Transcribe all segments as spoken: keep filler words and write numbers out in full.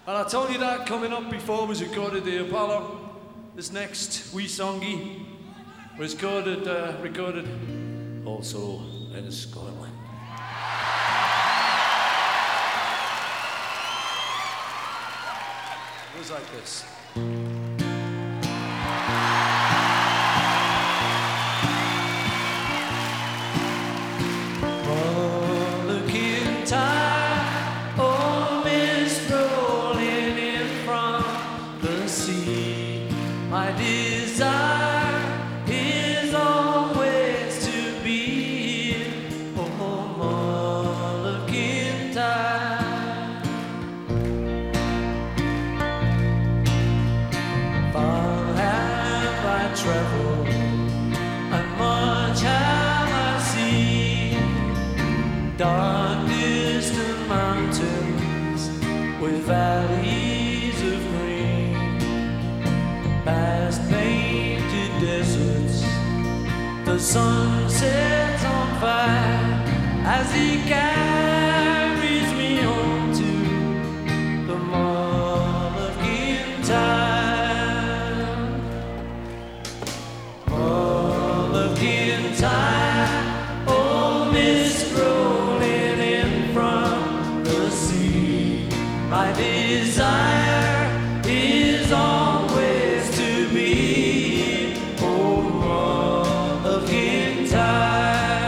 And I told you that coming up before was recorded the Apollo. This next wee songy was recorded, uh, recorded also in Scotland. It was like this. My desire is always to be in Moluccan time. Far have I traveled, and much have I seen. Dark distant mountains with valleys of green, past painted deserts, the sun sets on fire as he carries me home to the Moluccan time. Moluccan time, oh mist rolling in from the sea. My desire is always to be home Moluccan time.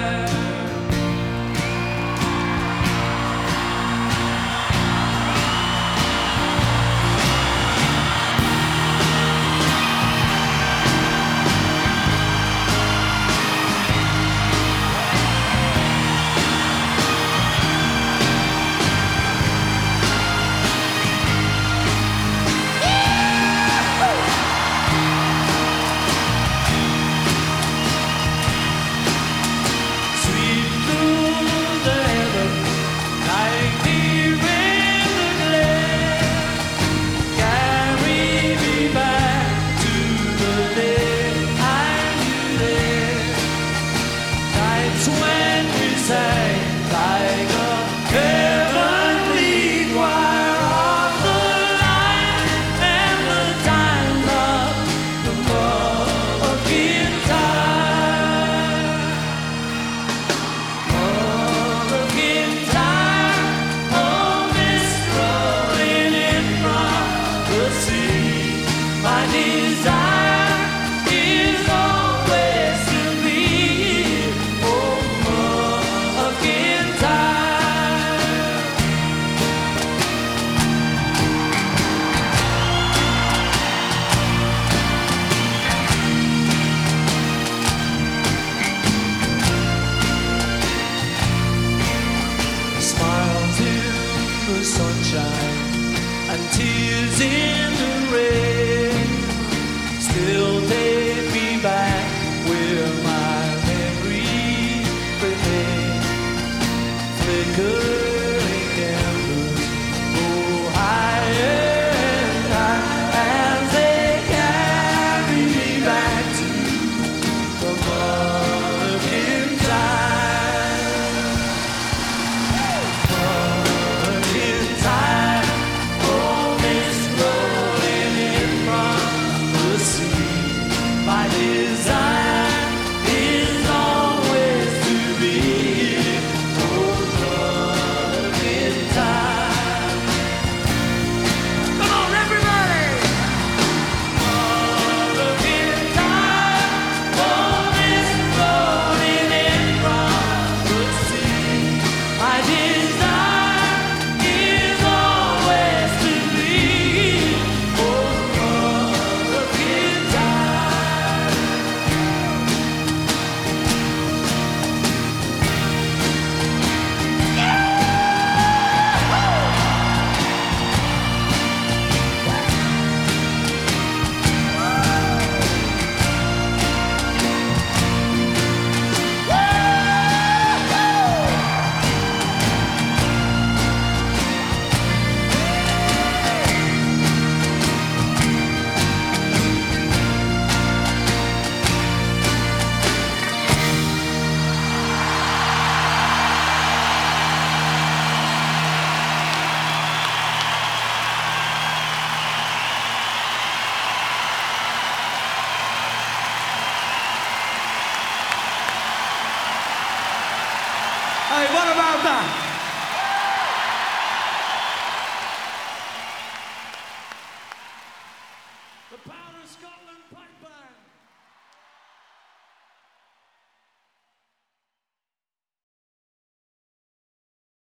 When we sang like a heavenly choir of the light and the time of the Moluccan time. Moluccan time, oh mist rolling in from the sea. My desire is always to be Moluccan time. Smiles in the sunshine and tears in the rain still take me back where my memories remain. Flickering embers go higher and higher as they carry me back to the Moluccan time. Moluccan time, oh mist rolling What about that?